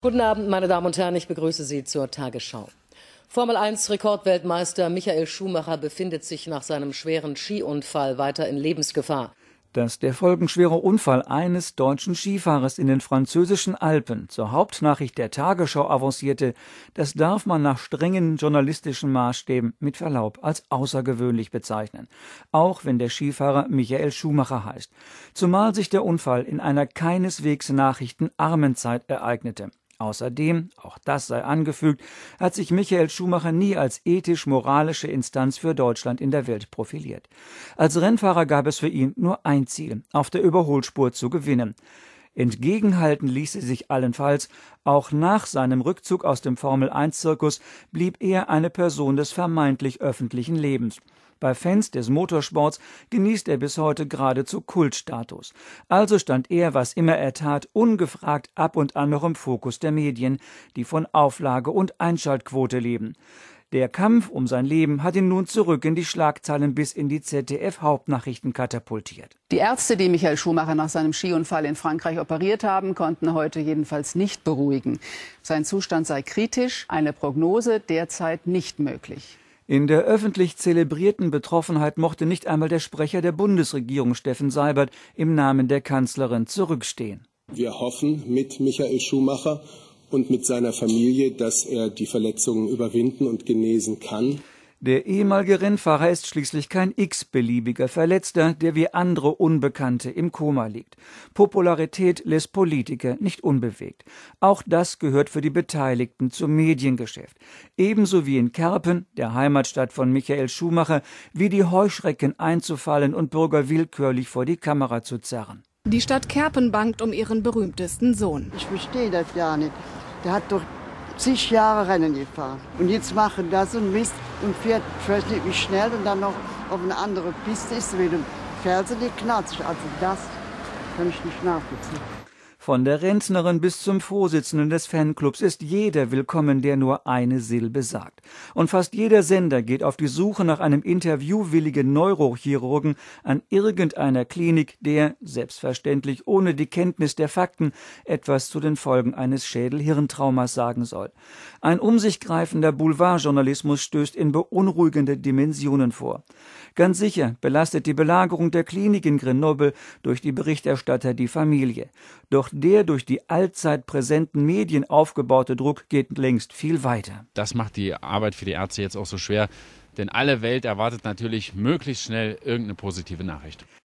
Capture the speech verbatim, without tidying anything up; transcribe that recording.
Guten Abend, meine Damen und Herren, ich begrüße Sie zur Tagesschau. Formel eins Rekordweltmeister Michael Schumacher befindet sich nach seinem schweren Skiunfall weiter in Lebensgefahr. Dass der folgenschwere Unfall eines deutschen Skifahrers in den französischen Alpen zur Hauptnachricht der Tagesschau avancierte, das darf man nach strengen journalistischen Maßstäben mit Verlaub als außergewöhnlich bezeichnen, auch wenn der Skifahrer Michael Schumacher heißt, zumal sich der Unfall in einer keineswegs nachrichtenarmen Zeit ereignete. Außerdem, auch das sei angefügt, hat sich Michael Schumacher nie als ethisch-moralische Instanz für Deutschland in der Welt profiliert. Als Rennfahrer gab es für ihn nur ein Ziel, auf der Überholspur zu gewinnen. Entgegenhalten ließ er sich allenfalls, auch nach seinem Rückzug aus dem Formel eins Zirkus blieb er eine Person des vermeintlich öffentlichen Lebens. Bei Fans des Motorsports genießt er bis heute geradezu Kultstatus. Also stand er, was immer er tat, ungefragt ab und an noch im Fokus der Medien, die von Auflage und Einschaltquote leben. Der Kampf um sein Leben hat ihn nun zurück in die Schlagzeilen bis in die Z D F-Hauptnachrichten katapultiert. Die Ärzte, die Michael Schumacher nach seinem Skiunfall in Frankreich operiert haben, konnten heute jedenfalls nicht beruhigen. Sein Zustand sei kritisch, eine Prognose derzeit nicht möglich. In der öffentlich zelebrierten Betroffenheit mochte nicht einmal der Sprecher der Bundesregierung, Steffen Seibert, im Namen der Kanzlerin zurückstehen. Wir hoffen mit Michael Schumacher und mit seiner Familie, dass er die Verletzungen überwinden und genesen kann. Der ehemalige Rennfahrer ist schließlich kein x-beliebiger Verletzter, der wie andere Unbekannte im Koma liegt. Popularität lässt Politiker nicht unbewegt. Auch das gehört für die Beteiligten zum Mediengeschäft. Ebenso wie in Kerpen, der Heimatstadt von Michael Schumacher, wie die Heuschrecken einzufallen und Bürger willkürlich vor die Kamera zu zerren. Die Stadt Kerpen bangt um ihren berühmtesten Sohn. Ich verstehe das ja nicht. Der hat doch zig Jahre Rennen gefahren. Und jetzt machen das und Mist und fährt, ich weiß nicht wie schnell, und dann noch auf eine andere Piste ist mit dem Ferse geknatzt. Also das kann ich nicht nachvollziehen. Von der Rentnerin bis zum Vorsitzenden des Fanclubs ist jeder willkommen, der nur eine Silbe sagt. Und fast jeder Sender geht auf die Suche nach einem interviewwilligen Neurochirurgen an irgendeiner Klinik, der, selbstverständlich ohne die Kenntnis der Fakten, etwas zu den Folgen eines Schädel-Hirntraumas sagen soll. Ein um sich greifender Boulevardjournalismus stößt in beunruhigende Dimensionen vor. Ganz sicher belastet die Belagerung der Klinik in Grenoble durch die Berichterstatter die Familie. Doch der durch die allzeit präsenten Medien aufgebaute Druck geht längst viel weiter. Das macht die Arbeit für die Ärzte jetzt auch so schwer, denn alle Welt erwartet natürlich möglichst schnell irgendeine positive Nachricht.